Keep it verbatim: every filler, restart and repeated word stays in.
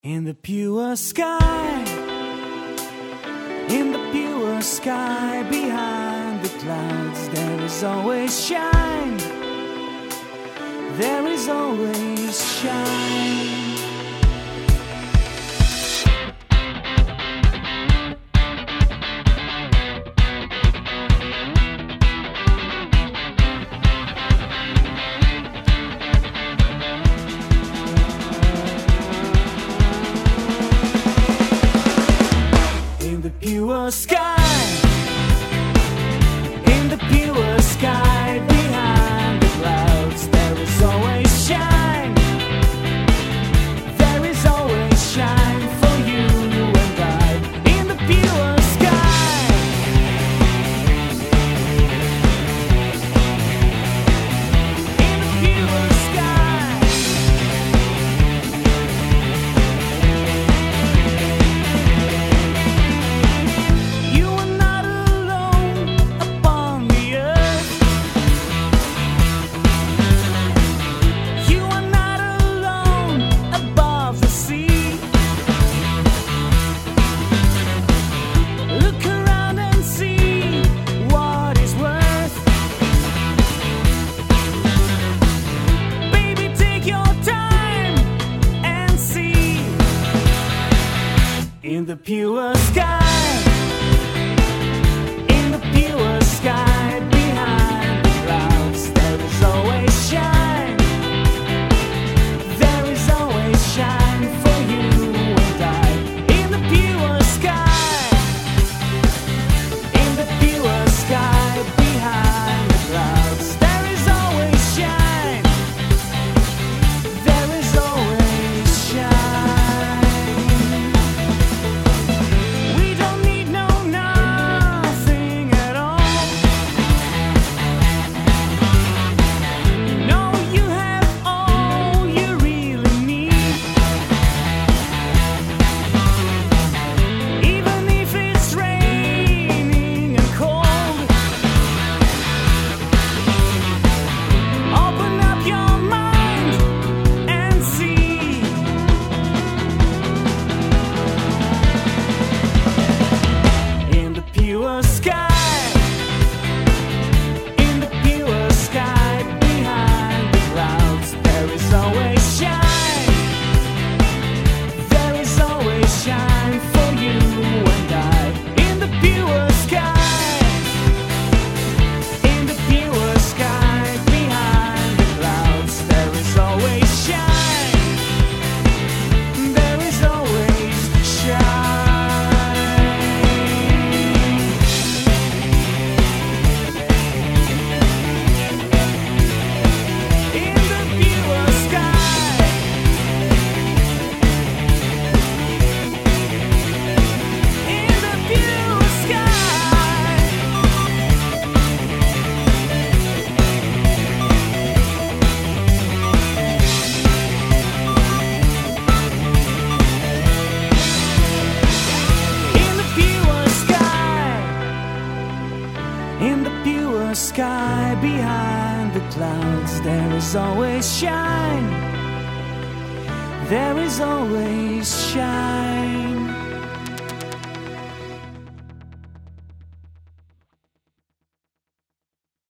In the pure sky, in the pure sky, behind the clouds, there is always shine. There is always shine. In the pure sky, in the pure sky, behind the clouds, there is always shine. There is always shine for you and I. In the pure sky, in the pure sky. You are not alone upon the earth. You are not alone above the sea. Look around and see what is worth. Baby, take your time and see. In the pure sky, in the pure sky, behind the clouds, there is always shine. There is always shine for you and I. In the pure sky, in the pure sky, behind the clouds, there is always shine. There is always shine. We don't need no nothing at all. You know you have all you really need. Even if it's raining and cold, open up your mind and see. In the pure sky, in the pure sky, behind the clouds, there is always shine. There is always shine for you and I. In the pure sky, in the pure sky, behind the clouds, there is always shine. There is always shine. In the pure sky, in the pure sky. In the pure sky, in the pure sky, behind the clouds, there is always shine. There is always shine.